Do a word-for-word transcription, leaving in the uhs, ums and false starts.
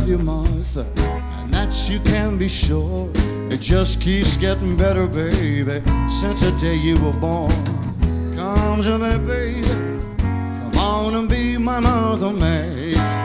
love you, Martha, and that you can be sure. It just keeps getting better, baby, since the day you were born. Come to me, baby, come on and be my Martha May.